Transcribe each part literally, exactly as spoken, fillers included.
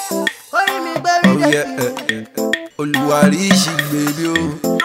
Oh yeah, Oluwarishi baby oh.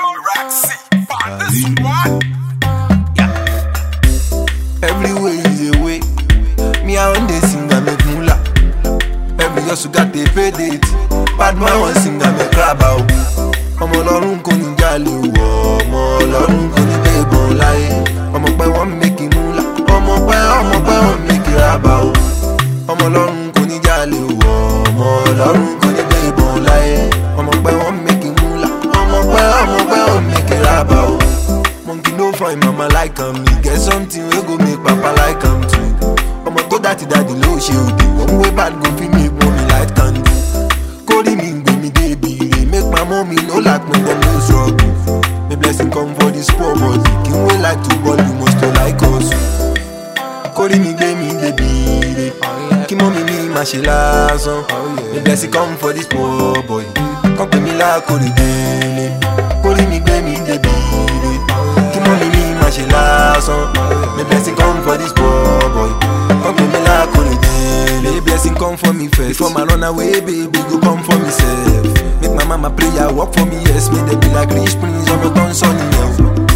Everywhere is a way. Me I want to sing and make moolah. Every hustle got a pay date. Bad man want sing and make crab out. Ọmọ Ọlọ́run kò ní jalè wọ̀, ọmọ Ọlọ́run kò ní gbé ìbọn láyé. Ọmọ pẹ́ wọ́n make it moolah. Ọmọ pẹ́ ọmọ pẹ́ wọ́n make it rap out. Ọmọ Ọlọ́run kò ní jalè wọ̀, ọmọ Ọlọ́run kò ní gbé ìbọn láyé. Ọmọ pẹ́ wọ́n make it moolah. Ọmọ pẹ́ ọmọ pẹ́ wọ́n make it rap out. Monkey no find mama like am, me get something we go make papa like am too. Ọmọ tó dá ti daddy ló ṣe òde, one way bad go fit make mommy light candy. Kórìí mi gbé mi débi re, make my mommy no like me dem no struggle. May blessing come for this poor body, kí n wey like to ball you must to like us. Kórìí mi gbé mi débi re, kí mommy mi má ṣe lásán. May blessing come for this poor boy, kàn pè mí lákòrè délé. Kórìí mi gbé mi débi re, kí mommy mi má ṣe lásán. May blessing come for this poor boy, kàn pè mí lákòrè délé. May blessing come for me first, before my run away baby go come for me sef. Make my mama prayer work for me, yes. May they be like rich prince on my tongue sunny now.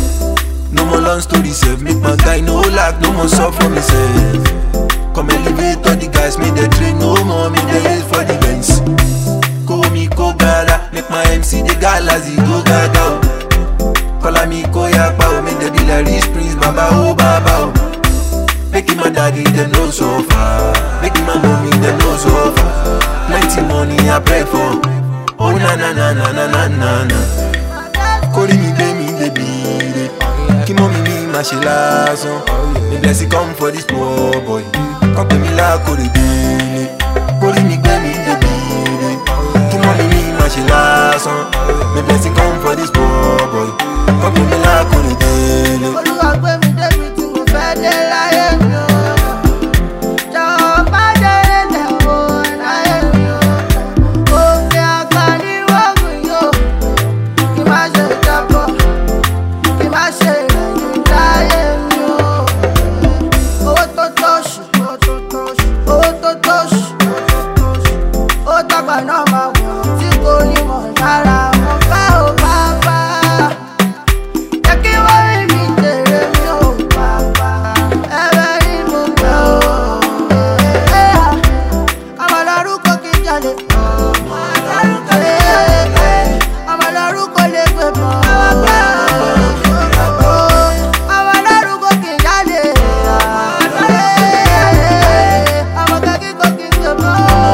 No more long story sef, make my guy no lack, no more suffer for me sef. Come elevate all the guys, make they train no more, make they wait for the Benz. Call me Ko Gala, make my M C the galas, he go gaga. Call me Ko Yapa, make they be like rich prince, baba oh baba oh. Making my daddy them no so far, making my mommy them no so far. Plenty money I pray for, oh na na na na na na na na. Kórìí mi gbé mi débi re, kí mommy mi má ṣe lásán. May blessing come for this poor boy, kàn pè mí lákòrè délé. Kórìí mi gbé mi débi re, kí mommy mi má ṣe lásán. May blessing come for this poor boy, kàn pè mí lákòrè délé. Olúwa gbé mi débi tí mo fẹ́ dé láyé mi o. Jọ̀wọ́ má délé lẹ́wọ̀ láyé mi o. Òkè àgbà ní wọ́gùn yóò, kí má ṣe jábọ̀, kí má ṣe ìrẹ̀yìn láyé mi o. Owó tó tóṣù, owó tó tóṣù, owó tó tóṣù, ó dàgbà náà máa wọ̀ tí kò ní mọ̀ lára wọn bá ò bá bá. Jẹ́ kí wọ́n rí mi jèrè mi ò bá bá. Ẹ̀rẹ̀ ni mo gbẹ o. Ọmọ Ọlọ́run kò kí n jalè. Ọmọ Ọlọ́run kò lè gbé bọ̀. Ọmọ Ọlọ́run kò kí n jalè. Ọmọ kẹ́kí kò kí n gbé bọ̀.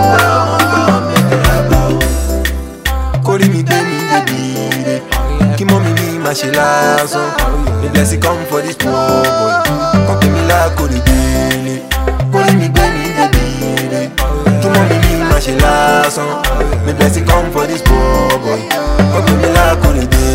Kórìí mi gbé mi débi re, kí mommy mi má ṣe lásán. May blessing come for this poor boy, kàn pè mí lákòrè délé. Kórìí mi gbé mi débi re, kí mommy mi má ṣe lásán. May blessing come for this poor boy, kàn pè mí lákòrè délé.